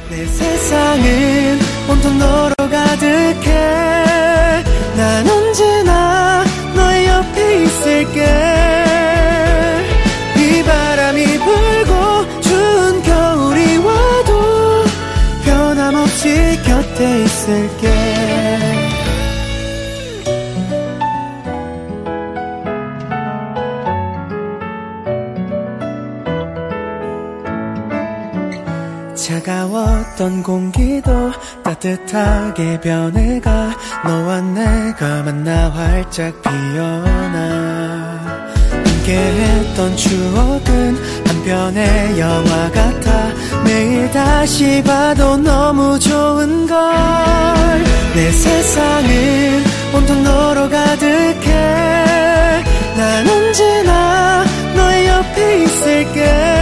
내 세상은 온통 너로 가득해. 난 언제나 너의 옆에 있을게. 이 바람이 불고 추운 겨울이 와도 변함없이 곁에 있을게. 차가웠던 공기도 따뜻하게 변해가. 너와 내가 만나 활짝 피어나. 함께했던 추억은 한편의 영화 같아. 매일 다시 봐도 너무 좋은걸. 내 세상은 온통 너로 가득해. 난 언제나 너의 옆에 있을게.